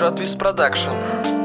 Jotwiz Production.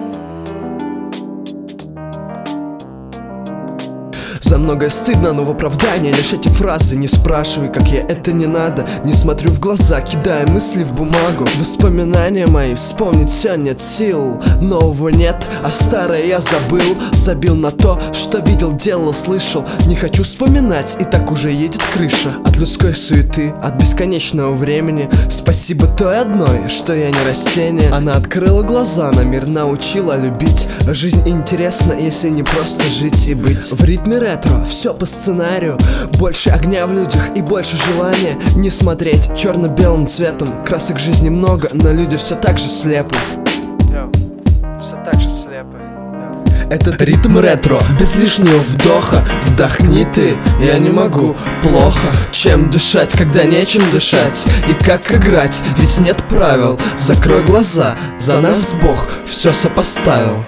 За многое стыдно, но в оправдание лишь эти фразы. Не спрашивай, как я, это не надо. Не смотрю в глаза, кидая мысли в бумагу. Воспоминания мои, вспомнить все нет сил. Нового нет, а старое я забыл. Забил на то, что видел, делал, слышал. Не хочу вспоминать, и так уже едет крыша. От людской суеты, от бесконечного времени. Спасибо той одной, что я не растение. Она открыла глаза на мир, научила любить. Жизнь интересна, если не просто жить и быть. В ритме ретро, все по сценарию. Больше огня в людях и больше желания не смотреть черно-белым цветом. Красок жизни много, но люди все так же слепы. Все так же слепы. Этот ритм ретро, без лишнего вдоха. Вдохни ты, я не могу, плохо. Чем дышать, когда нечем дышать? И как играть, ведь нет правил. Закрой глаза, за нас Бог все сопоставил.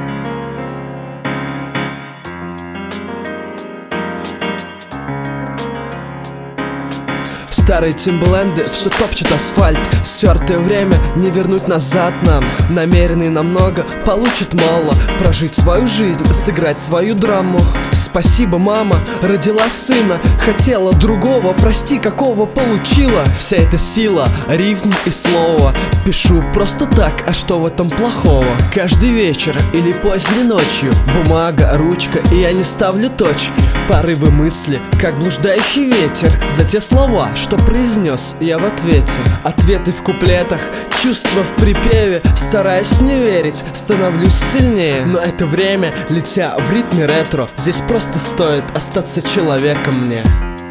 Старые Тимберленды все топчут асфальт. Стертое время не вернуть назад нам. Намеренный намного, получит мало. Прожить свою жизнь, сыграть свою драму. Спасибо, мама, родила сына. Хотела другого, прости, какого получила. Вся эта сила, рифм и слова. Пишу просто так, а что в этом плохого? Каждый вечер или поздней ночью бумага, ручка, и я не ставлю точки. Порывы мысли, как блуждающий ветер. За те слова, что произнес я в ответе. Ответы в куплетах, чувства в припеве. Стараюсь не верить, становлюсь сильнее. Но это время, летя в ритме ретро, здесь просто стоит остаться человеком мне.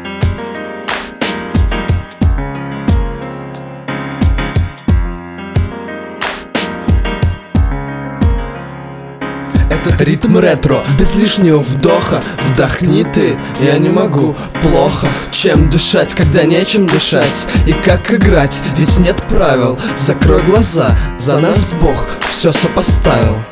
Этот ритм ретро, без лишнего вдоха. Вдохни ты, я не могу, плохо. Чем дышать, когда нечем дышать? И как играть, ведь нет правил. Закрой глаза, за нас Бог все сопоставил.